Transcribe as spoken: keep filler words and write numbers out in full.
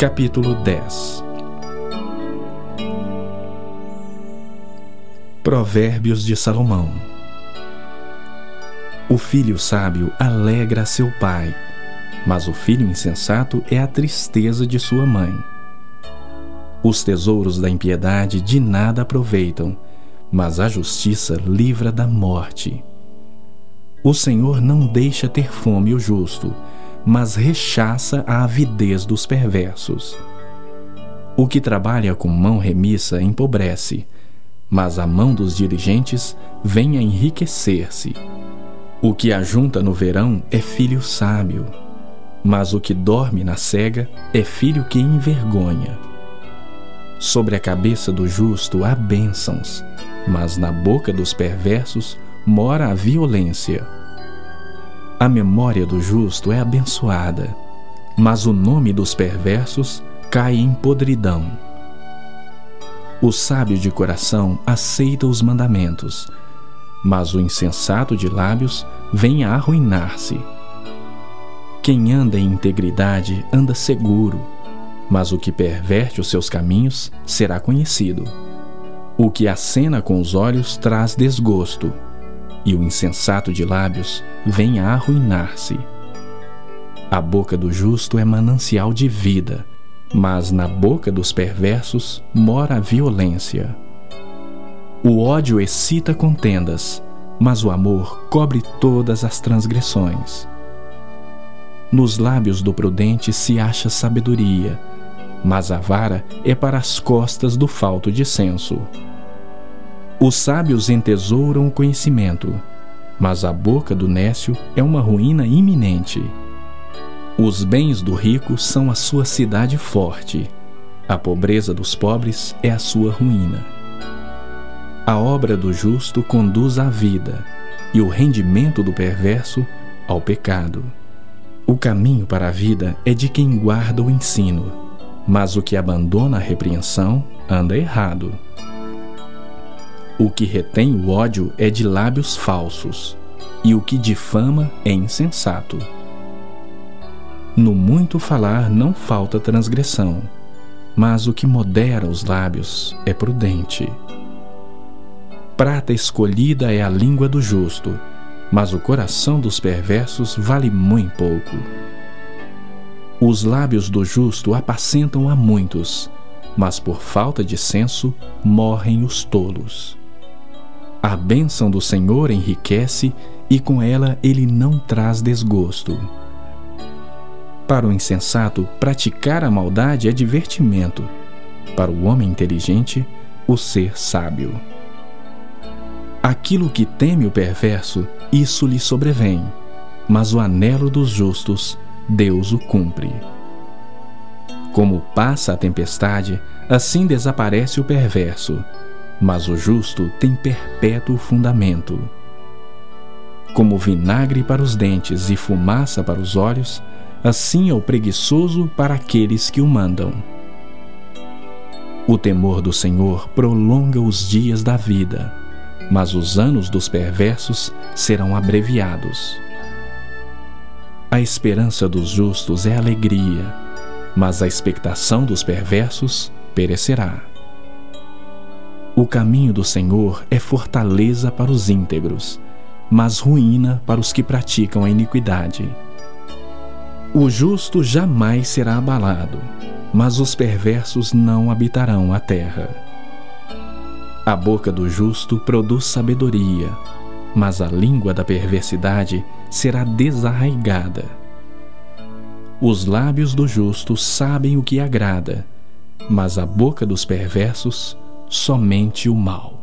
Capítulo dez. Provérbios de Salomão. O filho sábio alegra seu pai, mas o filho insensato é a tristeza de sua mãe. Os tesouros da impiedade de nada aproveitam, mas a justiça livra da morte. O Senhor não deixa ter fome o justo, mas rechaça a avidez dos perversos. O que trabalha com mão remissa empobrece, mas a mão dos diligentes vem a enriquecer-se. O que ajunta no verão é filho sábio, mas o que dorme na cega é filho que envergonha. Sobre a cabeça do justo há bênçãos, mas na boca dos perversos mora a violência. A memória do justo é abençoada, mas o nome dos perversos cai em podridão. O sábio de coração aceita os mandamentos, mas o insensato de lábios vem a arruinar-se. Quem anda em integridade anda seguro, mas o que perverte os seus caminhos será conhecido. O que acena com os olhos traz desgosto, e o insensato de lábios vem a arruinar-se. A boca do justo é manancial de vida, mas na boca dos perversos mora a violência. O ódio excita contendas, mas o amor cobre todas as transgressões. Nos lábios do prudente se acha sabedoria, mas a vara é para as costas do falto de senso. Os sábios entesouram o conhecimento, mas a boca do nécio é uma ruína iminente. Os bens do rico são a sua cidade forte, a pobreza dos pobres é a sua ruína. A obra do justo conduz à vida, e o rendimento do perverso ao pecado. O caminho para a vida é de quem guarda o ensino, mas o que abandona a repreensão anda errado. O que retém o ódio é de lábios falsos, e o que difama é insensato. No muito falar não falta transgressão, mas o que modera os lábios é prudente. Prata escolhida é a língua do justo, mas o coração dos perversos vale muito pouco. Os lábios do justo apacentam a muitos, mas por falta de senso morrem os tolos. A bênção do Senhor enriquece, e com ela ele não traz desgosto. Para o insensato, praticar a maldade é divertimento. Para o homem inteligente, o ser sábio. Aquilo que teme o perverso, isso lhe sobrevém, mas o anelo dos justos, Deus o cumpre. Como passa a tempestade, assim desaparece o perverso, mas o justo tem perpétuo fundamento. Como vinagre para os dentes e fumaça para os olhos, assim é o preguiçoso para aqueles que o mandam. O temor do Senhor prolonga os dias da vida, mas os anos dos perversos serão abreviados. A esperança dos justos é alegria, mas a expectação dos perversos perecerá. O caminho do Senhor é fortaleza para os íntegros, mas ruína para os que praticam a iniquidade. O justo jamais será abalado, mas os perversos não habitarão a terra. A boca do justo produz sabedoria, mas a língua da perversidade será desarraigada. Os lábios do justo sabem o que agrada, mas a boca dos perversos somente o mal.